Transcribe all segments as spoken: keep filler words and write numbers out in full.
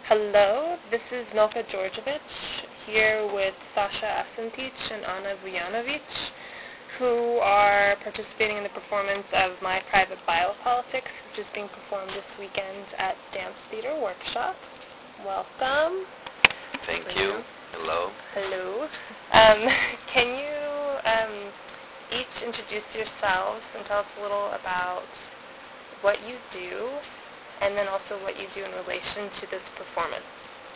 Hello, this is Milka Georgievich here with Sasha Asentic and Anna Vujanovic, who are participating in the performance of My Private Biopolitics, which is being performed this weekend at Dance Theater Workshop. Welcome. Thank you. Hello. Hello. Um, can you um, each introduce yourselves and tell us a little about what you do, and then also what you do in relation to this performance?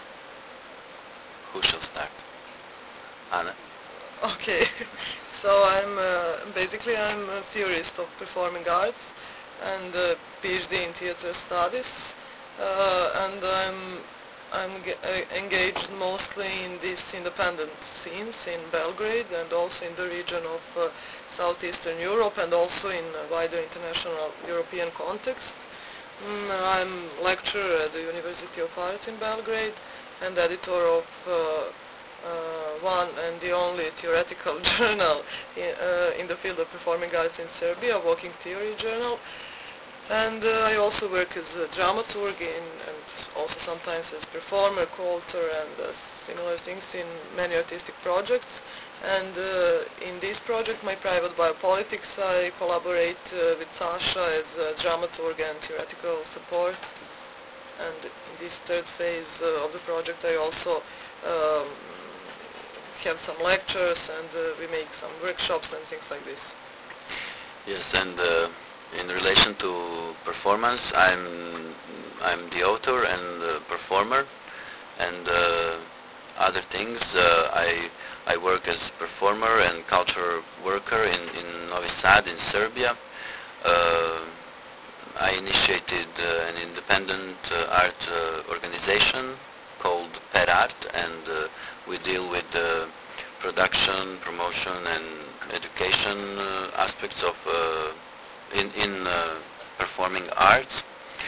Who shall start? Anna? Okay, so I'm uh, basically I'm a theorist of performing arts and uh, PhD in theater studies, uh, and I'm I'm ge- uh, engaged mostly in these independent scenes in Belgrade and also in the region of uh, southeastern Europe and also in a wider international European context. Mm, I'm lecturer at the University of Arts in Belgrade and editor of uh, uh, one and the only theoretical journal in, uh, in the field of performing arts in Serbia, Walking Theory Journal. And uh, I also work as a dramaturg in, and also sometimes as performer, co-author, and uh, similar things in many artistic projects. And uh, in this project, My Private Biopolitics, I collaborate uh, with Sasha as a dramaturg and theoretical support. And in this third phase uh, of the project, I also um, have some lectures, and uh, we make some workshops and things like this. Yes, and uh, in relation to performance, I'm I'm the author and uh, performer, and uh, other things. Uh, I I work as performer and culture worker in, in Novi Sad in Serbia. Uh, I initiated uh, an independent uh, art uh, organization called Pet Art, and uh, we deal with uh, production, promotion, and education uh, aspects of uh, in in uh, performing arts.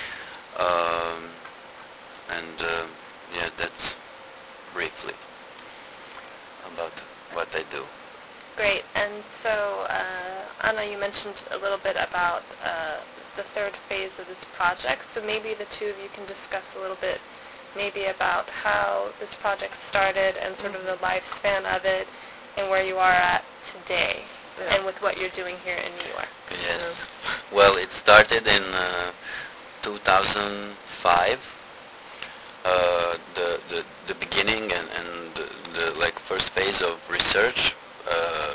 Um, and uh, yeah, that's briefly about what I do. Great. And so, uh, Anna, you mentioned a little bit about uh, the third phase of this project. So maybe the two of you can discuss a little bit maybe about how this project started and sort of the lifespan of it and where you are at today, Yeah. and with what you're doing here in New York. Yes. Well, it started in uh, two thousand five. Uh, the, the the beginning and, and the, the like first phase of research, uh,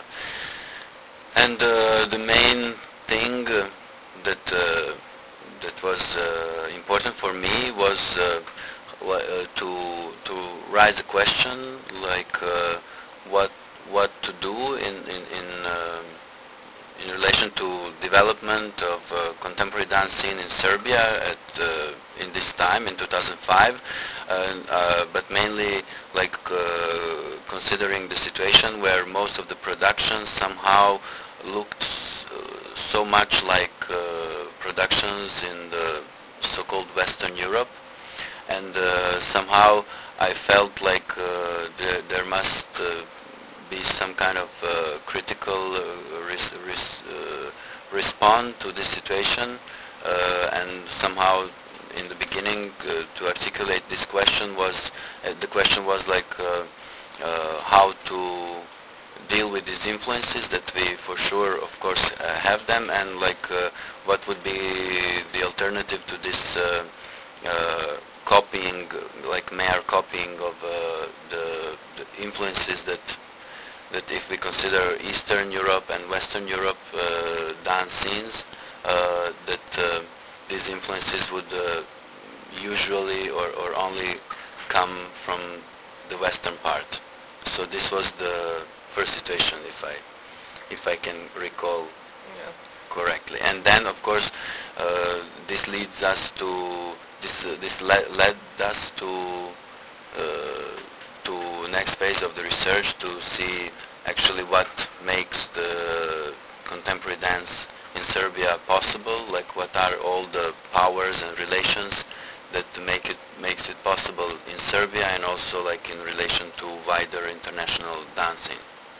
and uh, the main thing uh, that uh, that was uh, important for me was uh, wa- uh, to to raise a question like uh, what what to do in in in, um in relation to development of uh, contemporary dance scene in Serbia at uh, in this time in two thousand five, and, uh, but mainly like uh, considering the situation where most of the productions somehow looked uh, so much like uh, productions in the so-called Western Europe, and uh, somehow I felt like uh, there, there must uh, be some kind of uh, critical uh, res- res- uh, respond to this situation, uh, and somehow in the beginning uh, to articulate this question was uh, the question was like uh, uh, how to deal with these influences that we for sure of course uh, have them, and like uh, what would be the alternative to this uh, uh, copying, like mere copying of uh, the, the influences that that if we consider Eastern Europe and Western Europe uh, dance scenes, uh, that uh, these influences would uh, usually or, or only come from the Western part. So this was the first situation, if I if I can recall Yeah. correctly. And then, of course, uh, this leads us to this uh, this led, led us to uh, to next phase of the research to see actually what makes the contemporary dance in Serbia possible, like what are all the powers and relations that make it makes it possible in Serbia, and also like in relation to wider international dancing.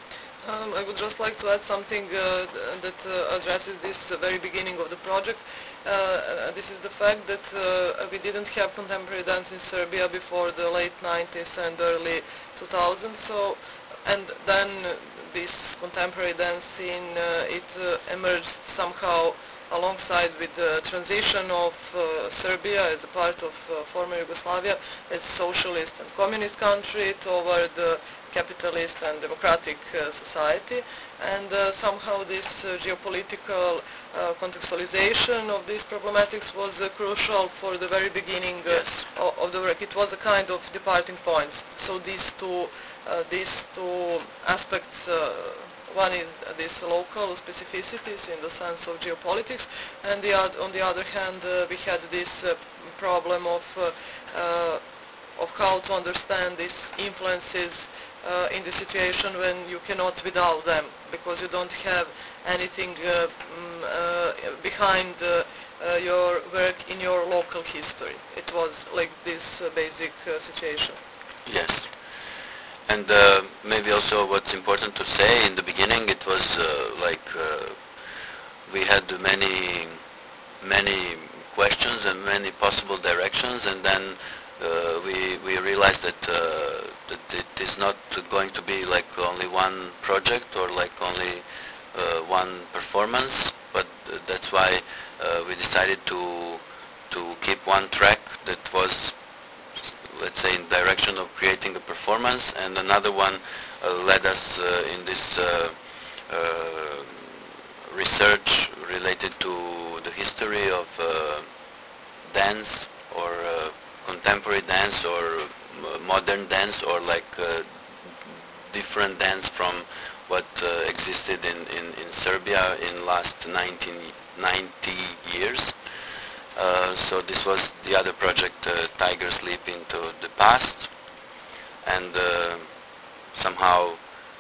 Um, I would just like to add something uh, that uh, addresses this uh, very beginning of the project. Uh, uh, this is the fact that uh, we didn't have contemporary dance in Serbia before the late nineties and early two thousands. So, and then this contemporary dance scene uh, it uh, emerged somehow alongside with the transition of uh, Serbia as a part of uh, former Yugoslavia as a socialist and communist country toward the capitalist and democratic uh, society, and uh, somehow this uh, geopolitical uh, contextualization of these problematics was uh, crucial for the very beginning uh, Yes. of, of the work. It was a kind of departing point. So these two, uh, these two aspects, uh, one is uh, these local specificities in the sense of geopolitics, and the oth- on the other hand uh, we had this uh, problem of uh, uh, of how to understand these influences uh, in the situation when you cannot without them, because you don't have anything uh, mm, uh, behind uh, uh, your work in your local history. It was like this uh, basic uh, situation. Yes. And uh, maybe also what's important to say in the beginning, it was uh, like uh, we had many, many questions and many possible directions, and then uh, we we realized that uh, that it is not going to be like only one project or like only uh, one performance, but uh, that's why uh, we decided to to keep one track that was, let's say, in direction of creating a performance, and another one uh, led us uh, in this uh, uh, research related to the history of uh, dance or uh, contemporary dance or uh, modern dance or like uh, different dance from what uh, existed in, in, in Serbia in last nineteen ninety years. Uh, so this was the other project, uh, Tigers Leap into the Past, and uh, somehow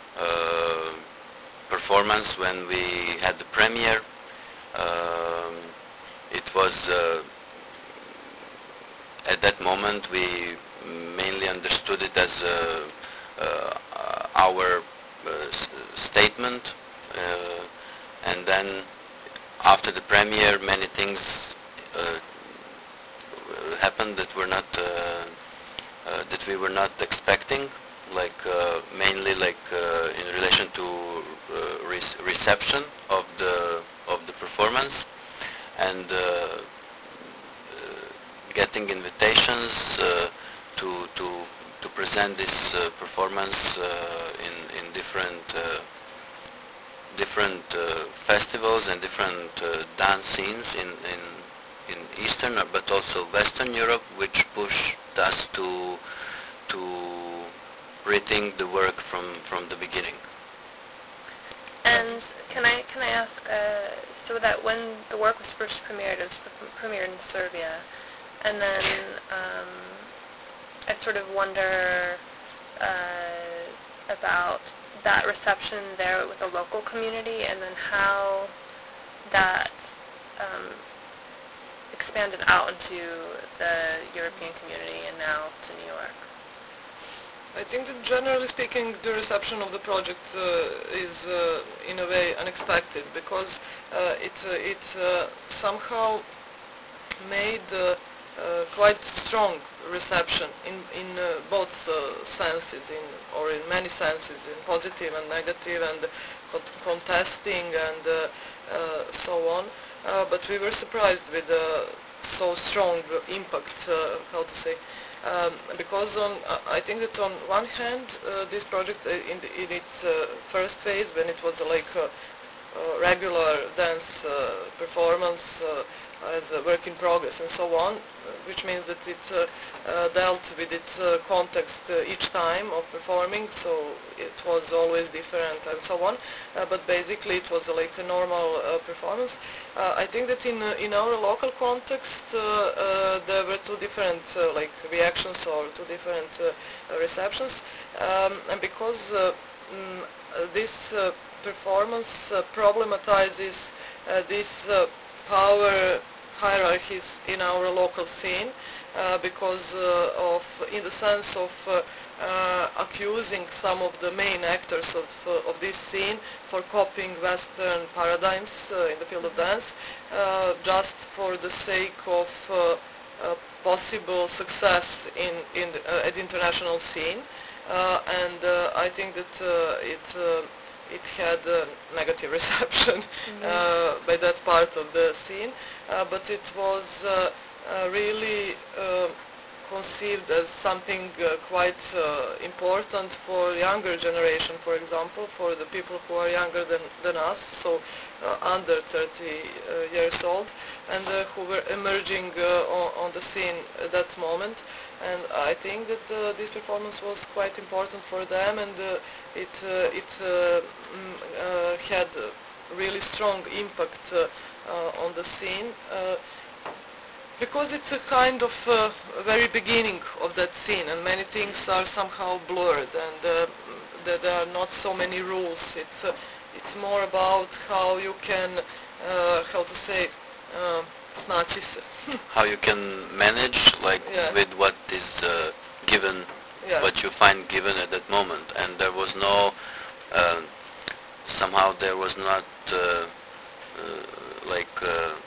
uh, performance when we had the premiere, um, it was uh, at that moment we mainly understood it as uh, uh, our uh, s- statement, uh, and then after the premiere many things uh, happened that were not uh, uh, that we were not expecting, like uh, mainly like uh, in relation to uh, re- reception of the of the performance, and uh, uh, getting invitations uh, to to to present this uh, performance uh, in in different uh, different uh, festivals and different uh, dance scenes in in in Eastern uh, but also Western Europe, which pushed us to to rethink the work from from the beginning. And can I can I ask, uh, so that when the work was first premiered, it was pre- premiered in Serbia, and then um, I sort of wonder uh, about that reception there with the local community, and then how that um, expanded out into the European community and now to New York. I think that generally speaking, the reception of the project uh, is uh, in a way unexpected, because uh, it uh, it uh, somehow made uh, uh, quite strong reception in in uh, both uh, senses, in or in many senses, in positive and negative, and con- contesting and uh, uh, so on. Uh, but we were surprised with uh, so strong impact. Uh, how to say? Um, because on, uh, I think that on one hand, uh, this project uh, in, the, in its uh, first phase, when it was uh, like a, a regular dance uh, performance uh, as a work in progress and so on, uh, which means that it uh, uh, dealt with its uh, context uh, each time of performing, so it was always different and so on, uh, but basically it was uh, like a normal uh, performance. Uh, I think that in uh, in our local context uh, uh, there were two different uh, like reactions or two different uh, receptions, um, and because uh, mm, uh, this uh, performance uh, problematizes uh, this uh, power hierarchies in our local scene, uh, because uh, of, in the sense of uh, uh, accusing some of the main actors of, uh, of this scene for copying Western paradigms uh, in the field of dance, uh, just for the sake of uh, uh, possible success in, in the, uh, at the international scene. Uh, and uh, I think that uh, it uh, it had a negative reception Mm-hmm. uh, by that part of the scene, uh, but it was uh, uh, really uh, conceived as something uh, quite uh, important for younger generation, for example, for the people who are younger than, than us, so uh, under thirty uh, years old, and uh, who were emerging uh, on, on the scene at that moment. And I think that uh, this performance was quite important for them, and uh, it uh, it uh, mm, uh, had a really strong impact uh, uh, on the scene. Uh, because it's a kind of uh, very beginning of that scene, and many things are somehow blurred, and uh, there there are not so many rules. It's uh, it's more about how you can, uh, how to say, uh, snaći se. How you can manage, like, Yeah. with what is uh, given, Yeah. what you find given at that moment. And there was no, uh, somehow there was not, uh, uh, like, uh,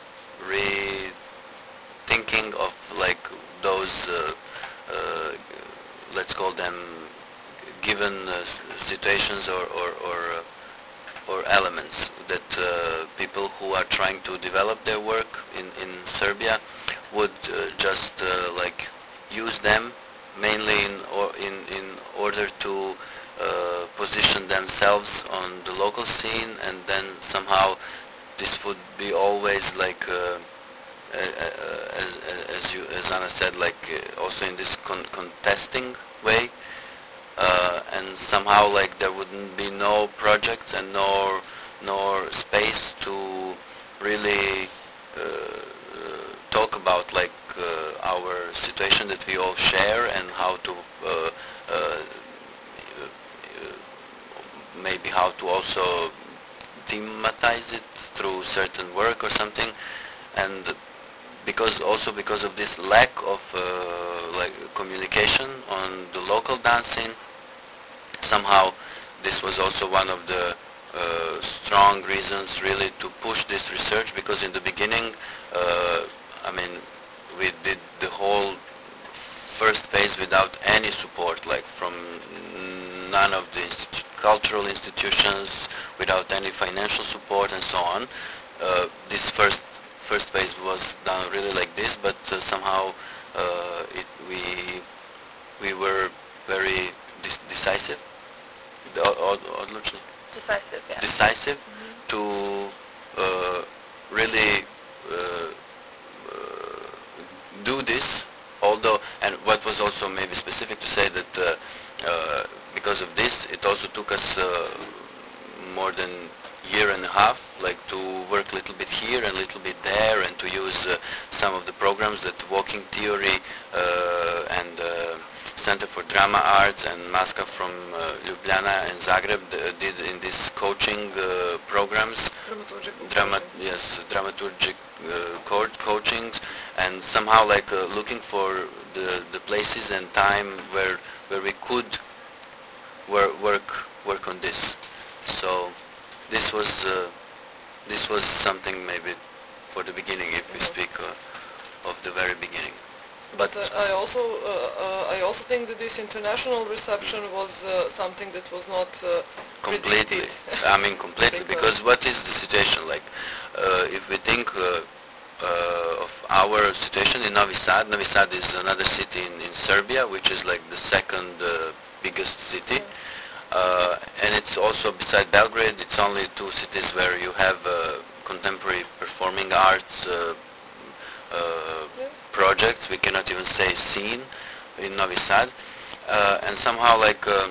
rethinking of, like, those, uh, uh, let's call them given uh, s- situations or, or, or uh, or elements that uh, people who are trying to develop their work in, in Serbia would uh, just uh, like use them mainly in, or in, in order to uh, position themselves on the local scene, and then somehow this would be always like uh, uh, uh, as, as you as Anna said, like uh, also in this con- contesting way, uh, and somehow like there wouldn't be no projects and nor nor space to really uh, uh, talk about like uh, our situation that we all share, and how to uh, uh, uh, maybe how to also thematize it through certain work or something. And because also because of this lack of uh, like communication on the local dancing, somehow this was also one of the uh, strong reasons really to push this research, because in the beginning, uh, I mean, we did the whole first phase without any support, like from none of the institu- cultural institutions, without any financial support and so on. Uh, this first first phase was done really like this, but uh, somehow uh, it, we we were very dis- decisive, the- o- o- odlučni, Decisive, yeah. decisive Mhm. to uh, really uh, uh, do this. Although, and what was also maybe specific to say that uh, uh, because of this, it also took us uh, more than year and a half, like to work a little bit here and a little bit there, and to use uh, some of the programs that Walking Theory uh, and uh, Center for Drama Arts and Maska from uh, Ljubljana and Zagreb uh, did in these coaching uh, programs. Dramaturgical Drama, coaching. yes, dramaturgic uh, co- coachings, and somehow like uh, looking for the, the places and time where where we could wor- work work on this. So this was uh, this was something maybe for the beginning, if we Mhm. speak uh, of the very beginning. But But uh, I also uh, uh, I also think that this international reception was uh, something that was not uh, completely, predicted. I mean completely, Because- because what is the situation like? Uh, if we think uh, uh, of our situation in Novi Sad, Novi Sad is another city in, in Serbia, which is like the second uh, biggest city. Uh, and it's also beside Belgrade. It's only two cities where you have uh, contemporary performing arts uh, uh, Yeah. projects. We cannot even say scene in Novi Sad, uh, and somehow like uh,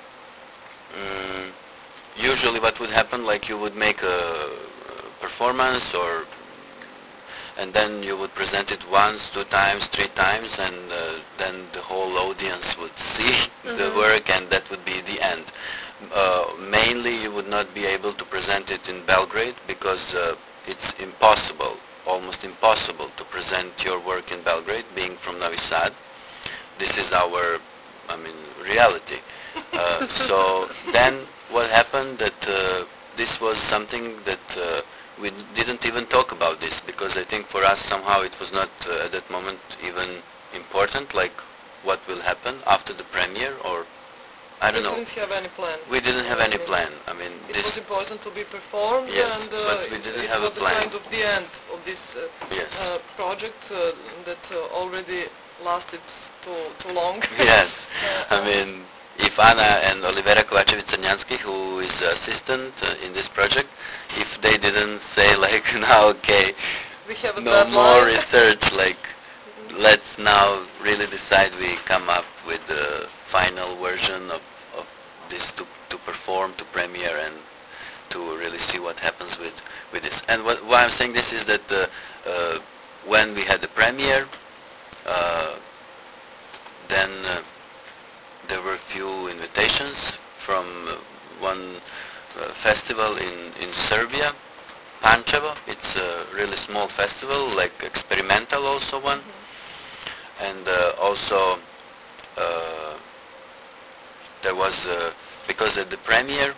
mm, usually what would happen, like you would make a performance, or and then you would present it once, two times, three times, and uh, then the whole audience would see the Mhm. work, and that would be the end. Uh, mainly you would not be able to present it in Belgrade, because uh, it's impossible almost impossible to present your work in Belgrade, being from Novi Sad. This is our, I mean, reality. Uh, so then what happened that uh, this was something that uh, we didn't even talk about this, because I think for us somehow it was not uh, at that moment even important, like what will happen after the premiere, or I don't we know. didn't have any plan. We didn't have I any mean, plan. I mean, It this was important to be performed, Yes, and uh, but we didn't it, have a was the plan. kind of the end of this uh, yes. uh, project uh, that uh, already lasted too too long. Yes, Uh, I mean, if Anna and Olivera Kovacevic-Crnjanski, who is assistant uh, in this project, if they didn't say like, now okay, we have a no deadline. more research, like let's now really decide, we come up with the final version of, of this to, to perform, to premiere, and to really see what happens with, with this. And what, why I'm saying this is that uh, uh, when we had the premiere, uh, then uh, there were few invitations from uh, one uh, festival in, in Serbia, Pančevo. It's a really small festival, like experimental also one. Mhm. And uh, also uh, there was, uh, because at the premiere